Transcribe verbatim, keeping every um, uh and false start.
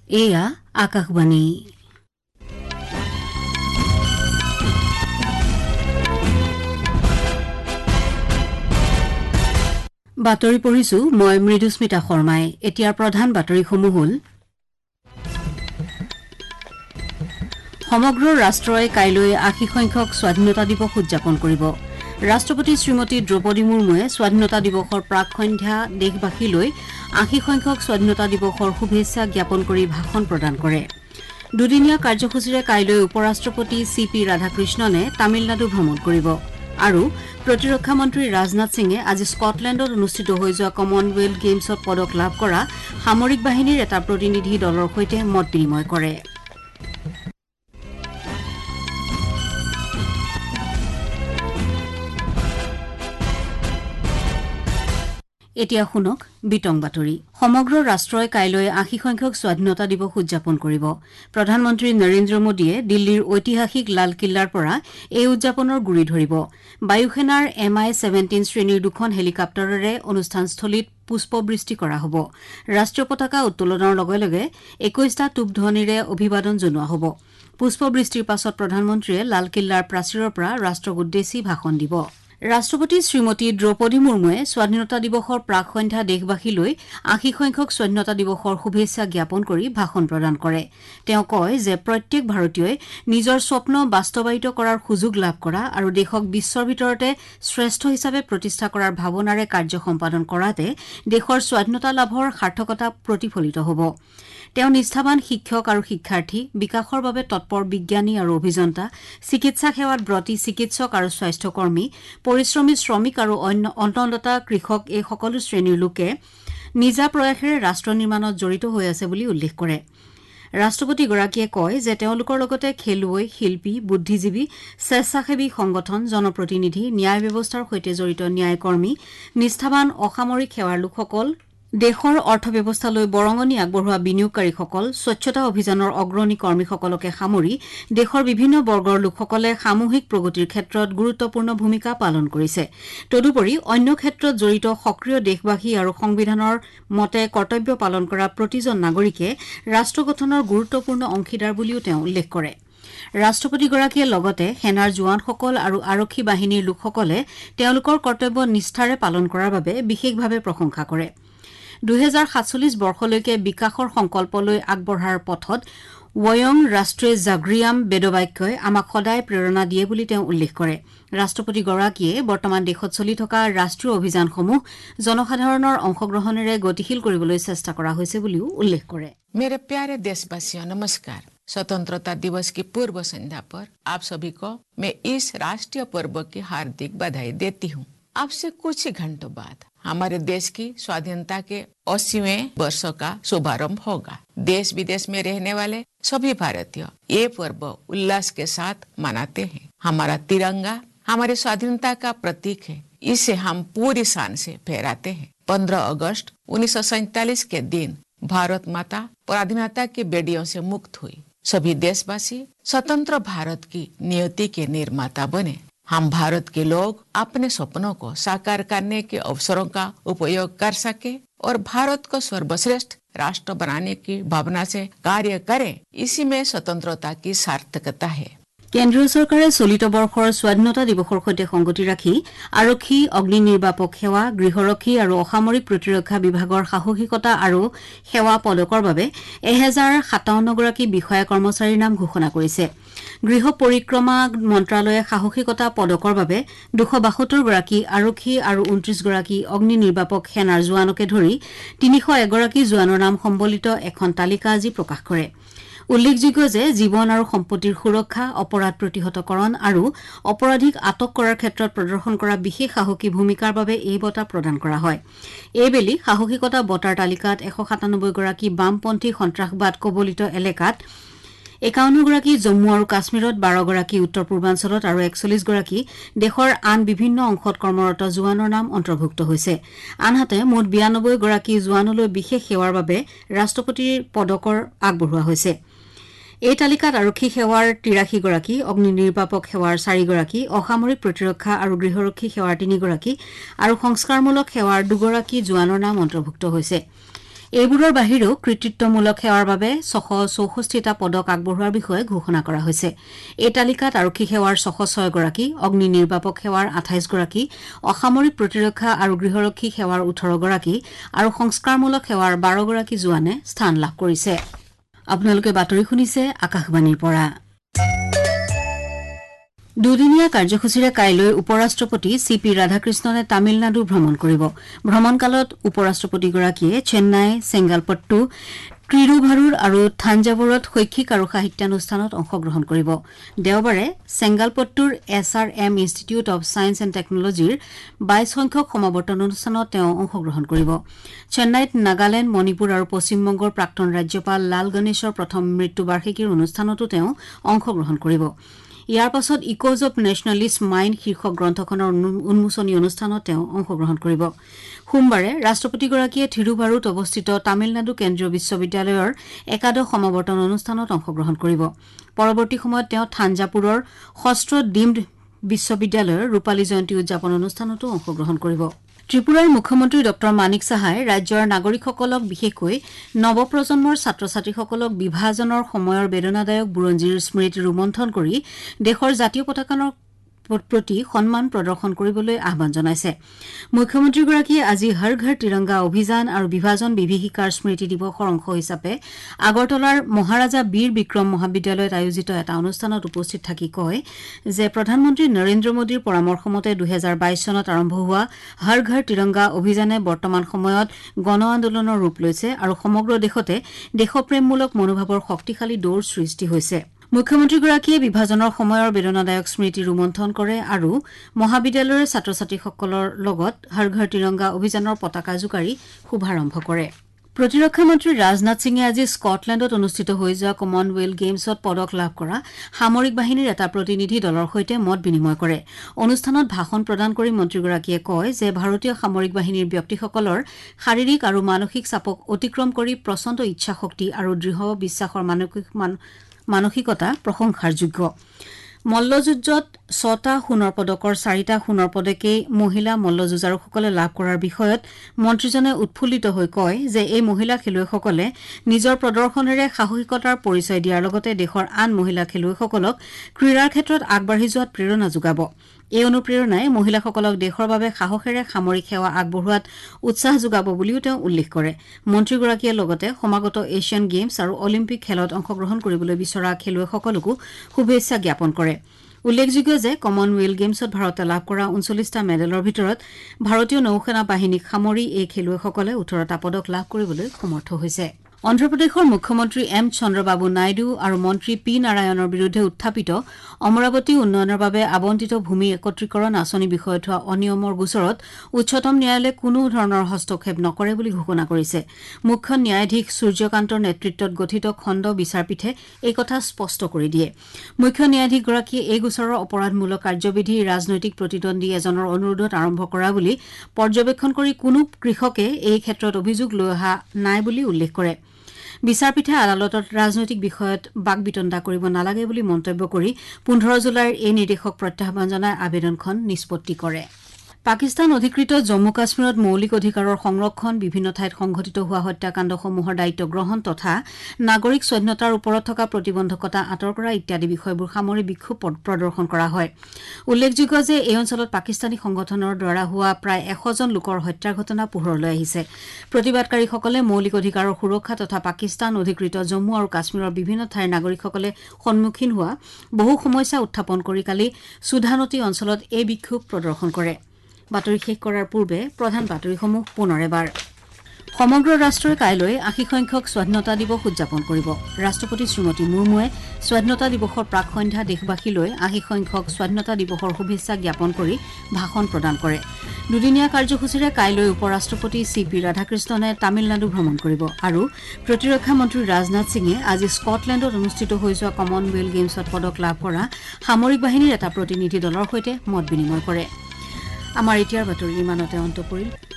এয়া আকাশবাণী। বাতৰি পঢ়িছো মই মৃদুস্মিতা শৰ্মাই। এতিয়া প্ৰধান বাতৰিসমূহ হ'ল সমগ্ৰ ৰাষ্ট্ৰই কাইলৈ আশী সংখ্যক স্বাধীনতা দিৱস উদযাপন কৰিব। ৰাষ্ট্ৰপতি শ্ৰীমতী দ্ৰৌপদী মুৰ্মুৱে স্বাধীনতা দিৱসৰ প্ৰাক সন্ধ্যা দেশবাসীলৈ আশী সংখ্যক স্বাধীনতা দিৱসৰ শুভেচ্ছা জ্ঞাপন কৰি ভাষণ প্ৰদান কৰে। দুদিনীয়া কাৰ্যসূচীৰে কাইলৈ উপ ৰাষ্ট্ৰপতি চি পি ৰাধাকৃষ্ণনে তামিলনাডু ভ্ৰমণ কৰিব আৰু প্ৰতিৰক্ষা মন্ত্ৰী ৰাজনাথ সিঙে আজি স্কটলেণ্ডত অনুষ্ঠিত হৈ যোৱা কমনৱেলথ গেমছত পদক লাভ কৰা সামৰিক বাহিনীৰ এটা প্ৰতিনিধি দলৰ সৈতে মত বিনিময় কৰে। এতিয়া শুনক বিতং বাতৰি। সমগ্ৰ ৰাষ্ট্ৰই কাইলৈ আশী সংখ্যক স্বাধীনতা দিৱস উদযাপন কৰিব। প্ৰধানমন্ত্ৰী নৰেন্দ্ৰ মোদীয়ে দিল্লীৰ ঐতিহাসিক লালকিল্লাৰ পৰা এই উদযাপনৰ গুৰি ধৰিব। বায়ুসেনাৰ এম আই ছেভেণ্টিন শ্ৰেণীৰ দুখন হেলিকপ্টাৰেৰে অনুষ্ঠানস্থলীত পুষ্পবৃষ্টি কৰা হ'ব। ৰাষ্ট্ৰীয় পতাকা উত্তোলনৰ লগে লগে একৈশটা টুপধ্বনিৰে অভিবাদন জনোৱা হ'ব। পুষ্পবৃষ্টিৰ পাছত প্ৰধানমন্ত্ৰীয়ে লালকিল্লাৰ প্ৰাচীৰৰ পৰা ৰাষ্ট্ৰক উদ্দেশ্যি ভাষণ দিব। ৰাষ্ট্ৰপতি শ্ৰীমতী দ্ৰৌপদী মুৰ্মুৱে স্বাধীনতা দিৱসৰ প্ৰাক সন্ধ্যা দেশবাসীলৈ আশী সংখ্যক স্বাধীনতা দিৱসৰ শুভেচ্ছা জ্ঞাপন কৰি ভাষণ প্ৰদান কৰে। তেওঁ কয় যে প্ৰত্যেক ভাৰতীয়ই নিজৰ স্বপ্ন বাস্তৱায়িত কৰাৰ সুযোগ লাভ কৰা আৰু দেশক বিশ্বৰ ভিতৰতে শ্ৰেষ্ঠ হিচাপে প্ৰতিষ্ঠা কৰাৰ ভাৱনাৰে কাৰ্য সম্পাদন কৰাতে দেশৰ স্বাধীনতা লাভৰ সাৰ্থকতা প্ৰতিফলিত হ'ব। তেওঁ নিষ্ঠাবান শিক্ষক আৰু শিক্ষাৰ্থী, বিকাশৰ বাবে তৎপৰ বিজ্ঞানী আৰু অভিযন্তা, চিকিৎসা সেৱাত ব্ৰতী চিকিৎসক আৰু স্বাস্থ্যকৰ্মী, পৰিশ্ৰমী শ্ৰমিক আৰু অন্য অন্নদাতা কৃষক এই সকলো শ্ৰেণীৰ লোকে নিজা প্ৰয়াসেৰে ৰাষ্ট্ৰ নিৰ্মাণত জড়িত হৈ আছে বুলি উল্লেখ কৰে। ৰাষ্ট্ৰপতিগৰাকীয়ে কয় যে তেওঁলোকৰ লগতে খেলুৱৈ, শিল্পী, বুদ্ধিজীৱী, স্বেচ্ছাসেৱী সংগঠন, জনপ্ৰতিনিধি, ন্যায় ব্যৱস্থাৰ সৈতে জড়িত ন্যায়কৰ্মী, নিষ্ঠাবান অসামৰিক সেৱাৰ লোকসকল, দেশৰ অৰ্থব্যৱস্থালৈ বৰঙণি আগবঢ়োৱা বিনিয়োগকাৰীসকল, স্বচ্ছতা অভিযানৰ অগ্ৰণী কৰ্মীসকলকে সামৰি দেশৰ বিভিন্ন বৰ্গৰ লোকসকলে সামূহিক প্ৰগতিৰ ক্ষেত্ৰত গুৰুত্বপূৰ্ণ ভূমিকা পালন কৰিছে। তদুপৰি অন্য ক্ষেত্ৰত জড়িত সক্ৰিয় দেশবাসী আৰু সংবিধানৰ মতে কৰ্তব্য পালন কৰা প্ৰতিজন নাগৰিকে ৰাষ্ট্ৰ গঠনৰ গুৰুত্বপূৰ্ণ অংশীদাৰ বুলিও তেওঁ উল্লেখ কৰে। ৰাষ্ট্ৰপতিগৰাকীয়ে লগতে সেনাৰ জোৱানসকল আৰু আৰক্ষী বাহিনীৰ লোকসকলে তেওঁলোকৰ কৰ্তব্য নিষ্ঠাৰে পালন কৰাৰ বাবে বিশেষভাৱে প্ৰশংসা কৰে। দুহেজাৰ সাতচল্লিছ বৰ্ষলৈকে বিকাশৰ সংকল্প লৈ আগবঢ়াৰ পথত ৱয়ং ৰাষ্ট্ৰীয় জাগৰিয়াম বেদবাক্যই আমাক সদায় প্ৰেৰণা দিয়ে বুলি তেওঁ উল্লেখ কৰে। ৰাষ্ট্ৰপতিগৰাকীয়ে বৰ্তমান দেশত চলি থকা ৰাষ্ট্ৰীয় অভিযানসমূহ জনসাধাৰণৰ অংশগ্ৰহণেৰে গতিশীল কৰিবলৈ চেষ্টা কৰা হৈছে বুলিও উল্লেখ কৰে। मेरे प्यारे देशवासियों नमस्कार। स्वतंत्रता दिवस की पूर्व संध्या पर आप सभी को मैं इस राष्ट्रीय पर्व की हार्दिक बधाई देती हूँ। अब से कुछ ही घंटों बाद हमारे देश की स्वाधीनता के अस्सीवें वर्ष का शुभारंभ होगा। देश विदेश में रहने वाले सभी भारतीय ये पर्व उल्लास के साथ मनाते हैं। हमारा तिरंगा हमारी स्वाधीनता का प्रतीक है, इसे हम पूरी शान से फहराते हैं। पंद्रह अगस्त उन्नीस सौ सैतालीस के दिन भारत माता पराधीनता की बेड़ियों से मुक्त हुई। सभी देशवासी स्वतंत्र भारत की नियति के निर्माता बने। हम भारत के लोग अपने सपनों को साकार करने के अवसरों का उपयोग कर सके और भारत को सर्वश्रेष्ठ राष्ट्र बनाने की भावना से कार्य करें, इसी में स्वतंत्रता की सार्थकता है। কেন্দ্ৰীয় চৰকাৰে চলিত বৰ্ষৰ স্বাধীনতা দিৱসৰ সৈতে সংগতি ৰাখি আৰক্ষী, অগ্নি নিৰ্বাপক সেৱা, গৃহৰক্ষী আৰু অসামৰিক প্ৰতিৰক্ষা বিভাগৰ সাহসিকতা আৰু সেৱা পদকৰ বাবে এহেজাৰ সাতাৱন্নগৰাকী বিষয়া কৰ্মচাৰীৰ নাম ঘোষণা কৰিছে। গৃহ পৰিক্ৰমা মন্ত্ৰালয়ে সাহসিকতা পদকৰ বাবে দুশ বাসত্তৰ গৰাকী আৰক্ষী আৰু ঊনত্ৰিশ গৰাকী অগ্নি নিৰ্বাপক সেনাৰ জোৱানকে ধৰি তিনিশ এগৰাকী জোৱানৰ নাম সম্বলিত এখন তালিকা আজি প্ৰকাশ কৰে। উল্লেখযোগ্য যে জীৱন আৰু সম্পত্তিৰ সুৰক্ষা, অপৰাধ প্ৰতিহতকৰণ আৰু অপৰাধীক আটক কৰাৰ ক্ষেত্ৰত প্ৰদৰ্শন কৰা বিশেষ সাহসী ভূমিকাৰ বাবে এই বঁটা প্ৰদান কৰা হয়। এইবেলি সাহসিকতা বঁটাৰ তালিকাত এশ সাতানব্বৈ গৰাকী বামপন্থী সন্ত্ৰাসবাদ কবলিত এলেকাত, একাৱন্ন গৰাকী জম্মু আৰু কাশ্মীৰত, বাৰ গৰাকী উত্তৰ পূৰ্বাঞ্চলত আৰু একচল্লিছ গৰাকী দেশৰ আন বিভিন্ন অংশত কৰ্মৰত জোৱানৰ নাম অন্তৰ্ভুক্ত হৈছে। আনহাতে মুঠ বিৰানব্বৈ গৰাকী জোৱানলৈ বিশেষ সেৱাৰ বাবে ৰাষ্ট্ৰপতিৰ পদকৰ আগবঢ়োৱা হৈছে। এই তালিকাত আৰক্ষী সেৱাৰ তিৰাশী গৰাকী, অগ্নি নিৰ্বাপক সেৱাৰ চাৰি গৰাকী, অসামৰিক প্ৰতিৰক্ষা আৰু গৃহৰক্ষী সেৱাৰ তিনি গৰাকী আৰু সংস্কাৰমূলক সেৱাৰ দুগৰাকী জোৱানৰ নাম অন্তৰ্ভুক্ত হৈছে। এইবোৰৰ বাহিৰেও কৃতিত্বমূলক সেৱাৰ বাবে ছশ চৌষষ্ঠিটা পদক আগবঢ়োৱাৰ বিষয়ে ঘোষণা কৰা হৈছে। এই তালিকাত আৰক্ষী সেৱাৰ ছশ ছয় গৰাকী, অগ্নি নিৰ্বাপক সেৱাৰ আঠাইশ গৰাকী, অসামৰিক প্ৰতিৰক্ষা আৰু গৃহৰক্ষী সেৱাৰ ওঠৰ গৰাকী আৰু সংস্কাৰমূলক সেৱাৰ বাৰ গৰাকী জোৱানে স্থান লাভ কৰিছে। আপোনালোকে বাতৰি শুনিছে আকাশবাণীৰ পৰা। দুদিনীয়া কাৰ্যসূচীৰে কাইলৈ উপ ৰাষ্ট্ৰপতি চি পি ৰাধাকৃষ্ণনে তামিলনাডু ভ্ৰমণ কৰিব। ভ্ৰমণকালত উপ ৰাষ্ট্ৰপতিগৰাকীয়ে চেন্নাই, চেংগালপট্টু, ত্ৰিৰুভাৰুৰ আৰু থাঞ্জাভুৰত শৈক্ষিক আৰু সাহিত্যানুষ্ঠানত অংশগ্ৰহণ কৰিব। দেওবাৰে চেংগালপট্টুৰ S R M institute of science and টেকনলজিৰ বাইশ সংখ্যক সমাৱৰ্তন অনুষ্ঠানত তেওঁ অংশগ্ৰহণ কৰিব। চেন্নাইত নাগালেণ্ড, মণিপুৰ আৰু পশ্চিমবংগৰ প্ৰাক্তন ৰাজ্যপাল লাল গণেশৰ প্ৰথম মৃত্যুবাৰ্ষিকীৰ অনুষ্ঠানতো তেওঁ অংশগ্ৰহণ কৰিব। ইয়াৰ পাছত ইকোজ অব নেশ্যনেলিষ্ট মাইণ্ড শীৰ্ষক গ্ৰন্থখনৰ উন্মোচনী অনুষ্ঠানত তেওঁ অংশগ্ৰহণ কৰিব। সোমবাৰে ৰাষ্ট্ৰপতিগৰাকীয়ে থিৰুভাৰুত অৱস্থিত তামিলনাডু কেন্দ্ৰীয় বিশ্ববিদ্যালয়ৰ একাদশ সমাৱৰ্তন অনুষ্ঠানত অংশগ্ৰহণ কৰিব। পৰৱৰ্তী সময়ত তেওঁ থাঞ্জাপুৰৰ ষষ্ঠ ডিমড বিশ্ববিদ্যালয়ৰ ৰূপালী জয়ন্তী উদযাপন অনুষ্ঠানতো অংশগ্ৰহণ কৰিব। ত্ৰিপুৰাৰ মুখ্যমন্ত্ৰী ড মানিক চাহাই ৰাজ্যৰ নাগৰিকসকলক বিশেষকৈ নৱপ্ৰজন্মৰ ছাত্ৰ ছাত্ৰীসকলক বিভাজনৰ সময়ৰ বেদনাদায়ক বুৰঞ্জীৰ স্মৃতি ৰোমন্থন কৰি দেশৰ জাতীয় পতাকানৰ প্ৰতি সন্মান প্ৰদৰ্শন কৰিবলৈ আহ্বান জনাইছে। মুখ্যমন্ত্ৰীগৰাকীয়ে আজি হৰ ঘৰ তিৰংগা অভিযান আৰু বিভাজন বিভীষিকাৰ স্মৃতি দিৱসৰ অংশ হিচাপে আগৰতলাৰ মহাৰাজা বীৰ বিক্ৰম মহাবিদ্যালয়ত আয়োজিত এটা অনুষ্ঠানত উপস্থিত থাকি কয় যে প্ৰধানমন্ত্ৰী নৰেন্দ্ৰ মোদীৰ পৰামৰ্শমতে দুহেজাৰ বাইশ চনত আৰম্ভ হোৱা হৰ ঘৰ তিৰংগা অভিযানে বৰ্তমান সময়ত গণ আন্দোলনৰ ৰূপ লৈছে আৰু সমগ্ৰ দেশতে দেশপ্ৰেমমূলক মনোভাৱৰ শক্তিশালী দৌৰ সৃষ্টি হৈছে। মুখ্যমন্ত্ৰীগৰাকীয়ে বিভাজনৰ সময়ৰ বেদনাদায়ক স্মৃতি ৰোমন্থন কৰে আৰু মহাবিদ্যালয়ৰ ছাত্ৰ ছাত্ৰীসকলৰ লগত হৰ ঘৰ তিৰংগা অভিযানৰ পতাকা জোকাৰি শুভাৰম্ভ কৰে। প্ৰতিৰক্ষা মন্ত্ৰী ৰাজনাথ সিঙে আজি স্কটলেণ্ডত অনুষ্ঠিত হৈ যোৱা কমনৱেলথ গেমছত পদক লাভ কৰা সামৰিক বাহিনীৰ এটা প্ৰতিনিধি দলৰ সৈতে মত বিনিময় কৰে। অনুষ্ঠানত ভাষণ প্ৰদান কৰি মন্ত্ৰীগৰাকীয়ে কয় যে ভাৰতীয় সামৰিক বাহিনীৰ ব্যক্তিসকলৰ শাৰীৰিক আৰু মানসিক চাপক অতিক্ৰম কৰি প্ৰচণ্ড ইচ্ছাশক্তি আৰু দৃঢ় বিশ্বাসৰ মানসিক মানসিকতা প্ৰশংসাৰ যোগ্য। মল্লযুঁজত ছটা সোণৰ পদকৰ চাৰিটা সোণৰ পদকেই মহিলা মল্লযুঁজাৰুসকলে লাভ কৰাৰ বিষয়ত মন্ত্ৰীজনে উৎফুল্লিত হৈ কয় যে এই মহিলা খেলুৱৈসকলে নিজৰ প্ৰদৰ্শনেৰে সাহসিকতাৰ পৰিচয় দিয়াৰ লগতে দেশৰ আন মহিলা খেলুৱৈসকলক ক্ৰীড়াৰ ক্ষেত্ৰত আগবাঢ়ি যোৱাত প্ৰেৰণা যোগাব। এই অনুপ্ৰেৰণাই মহিলাসকলক দেশৰ বাবে সাহসেৰে সামৰিক সেৱা আগবঢ়োৱাত উৎসাহ যোগাব বুলিও তেওঁ উল্লেখ কৰে। মন্ত্ৰীগৰাকীয়ে লগতে সমাগত এছিয়ান গেমছ আৰু অলিম্পিক খেলত অংশগ্ৰহণ কৰিবলৈ বিচৰা খেলুৱৈসকলকো শুভেচ্ছা জ্ঞাপন কৰে। উল্লেখযোগ্য যে কমনৱেলথ গেমছত ভাৰতে লাভ কৰা ঊনচল্লিছটা মেডেলৰ ভিতৰত ভাৰতীয় নৌসেনা বাহিনীক সামৰি এই খেলুৱৈসকলে ওঠৰটা পদক লাভ কৰিবলৈ সমৰ্থ হৈছে। অন্ধ্ৰপ্ৰদেশৰ মুখ্যমন্ত্ৰী এম চন্দ্ৰবাবু নাইডু আৰু মন্ত্ৰী পি নাৰায়ণৰ বিৰুদ্ধে উত্থাপিত অমৰাৱতী উন্নয়নৰ বাবে আবণ্টিত ভূমি একত্ৰীকৰণ আঁচনি বিষয়ত হোৱা অনিয়মৰ গোচৰত উচ্চতম ন্যায়ালয়ে কোনো ধৰণৰ হস্তক্ষেপ নকৰে বুলি ঘোষণা কৰিছে। মুখ্য ন্যায়াধীশ সূৰ্যকান্তৰ নেতৃত্বত গঠিত খণ্ড বিচাৰপীঠে এই কথা স্পষ্ট কৰি দিয়ে। মুখ্য ন্যায়াধীশগৰাকীয়ে এই গোচৰৰ অপৰাধমূলক কাৰ্যবিধি ৰাজনৈতিক প্ৰতিদ্বন্দ্বী এজনৰ অনুৰোধত আৰম্ভ কৰা বুলি পৰ্যবেক্ষণ কৰি কোনো কৃষকে এই ক্ষেত্ৰত অভিযোগ লৈ অহা নাই বুলি উল্লেখ কৰে। বিচাৰপীঠে আদালতত ৰাজনৈতিক বিষয়ত বাক বিতণ্ডা কৰিব নালাগে বুলি মন্তব্য কৰি পোন্ধৰ জুলাইৰ এই নিৰ্দেশক প্ৰত্যাহ্বান জনাই আবেদনখন নিষ্পত্তি কৰে। পাকিস্তান অধিকৃত জম্মু কাশ্মীৰত মৌলিক অধিকাৰৰ সংৰক্ষণ, বিভিন্ন ঠাইত সংঘটিত হোৱা হত্যাকাণ্ডসমূহৰ দায়িত্ব গ্ৰহণ তথা নাগৰিক স্বাধীনতাৰ ওপৰত থকা প্ৰতিবন্ধকতা আঁতৰ কৰা ইত্যাদি বিষয়বোৰ সামৰি বিক্ষোভ প্ৰদৰ্শন কৰা হয়। উল্লেখযোগ্য যে এই অঞ্চলত পাকিস্তানী সংগঠনৰ দ্বাৰা হোৱা প্ৰায় এশজন লোকৰ হত্যাৰ ঘটনা পোহৰলৈ আহিছে। প্ৰতিবাদকাৰীসকলে মৌলিক অধিকাৰৰ সুৰক্ষা তথা পাকিস্তান অধিকৃত জম্মু আৰু কাশ্মীৰৰ বিভিন্ন ঠাইৰ নাগৰিকসকলে সন্মুখীন হোৱা বহু সমস্যা উত্থাপন কৰি কালি সুধানতী অঞ্চলত এই বিক্ষোভ প্ৰদৰ্শন কৰে। বাতৰি শেষ কৰাৰ পূৰ্বে প্ৰধান বাতৰিসমূহ পুনৰ এবাৰ। সমগ্ৰ ৰাষ্ট্ৰই কাইলৈ আশী সংখ্যক স্বাধীনতা দিৱস উদযাপন কৰিব। ৰাষ্ট্ৰপতি শ্ৰীমতী মুৰ্মুৱে স্বাধীনতা দিৱসৰ প্ৰাক সন্ধ্যা দেশবাসীলৈ আশী সংখ্যক স্বাধীনতা দিৱসৰ শুভেচ্ছা জ্ঞাপন কৰি ভাষণ প্ৰদান কৰে। দুদিনীয়া কাৰ্যসূচীৰে কাইলৈ উপ ৰাষ্ট্ৰপতি চি পি ৰাধাকৃষ্ণনে তামিলনাডু ভ্ৰমণ কৰিব আৰু প্ৰতিৰক্ষা মন্ত্ৰী ৰাজনাথ সিঙে আজি স্কটলেণ্ডত অনুষ্ঠিত হৈ যোৱা কমনৱেলথ গেমছত পদক লাভ কৰা সামৰিক বাহিনীৰ এটা প্ৰতিনিধি দলৰ সৈতে মত বিনিময় কৰে। আমাৰ এতিয়াৰ বাতৰি ইমানতে অন্ত পৰিল।